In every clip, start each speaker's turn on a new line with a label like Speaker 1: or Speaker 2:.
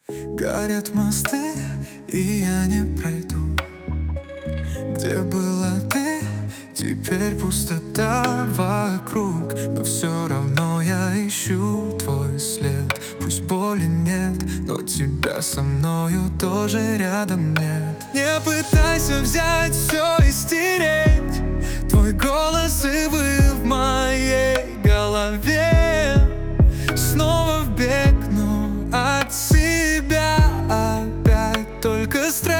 Speaker 1: Горят мосты, и я не пройду. Где была ты, теперь пустота вокруг. Но все равно я ищу твой след. Пусть боли нет, но тебя со мною тоже рядом нет. Не пытайся взять все и стереть твой голос и вы в моей голове. Снова в бег, но от себя опять только стресс.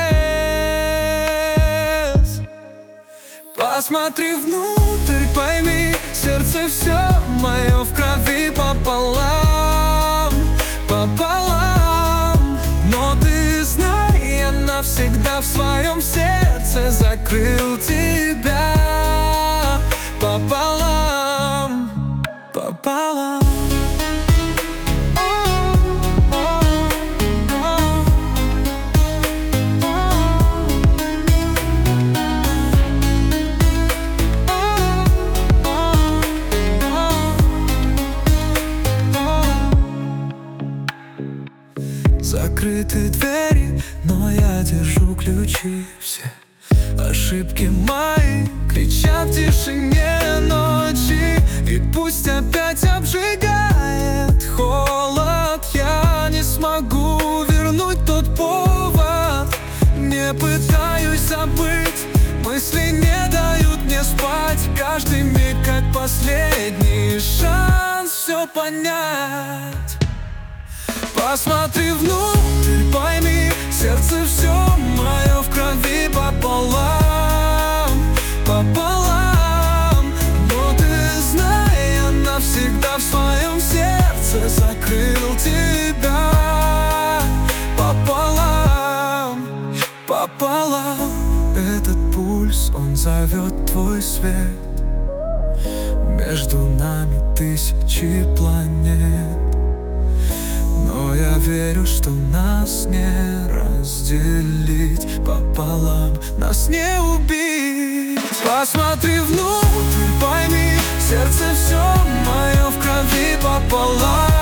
Speaker 1: Посмотри внутрь, пойми, сердце все мое в крови пополам, пополам. Но ты знай, я навсегда в своем сердце закрыл тебя пополам, пополам. Закрыты двери, но я держу ключи все. Ошибки мои кричат в тишине ночи. И пусть опять обжигает холод, я не смогу вернуть тот повод. Не пытаюсь забыть, мысли не дают мне спать. Каждый миг как последний шанс все понять. Посмотри внутрь, пойми, сердце все мое в крови пополам, пополам. Но ты знай, я навсегда в своем сердце закрыл тебя пополам, пополам. Этот пульс, он зовет твой свет. Между нами тысячи планет. Но я верю, что нас не разделить пополам, нас не убить. Посмотри внутрь, пойми, сердце все мое в крови пополам.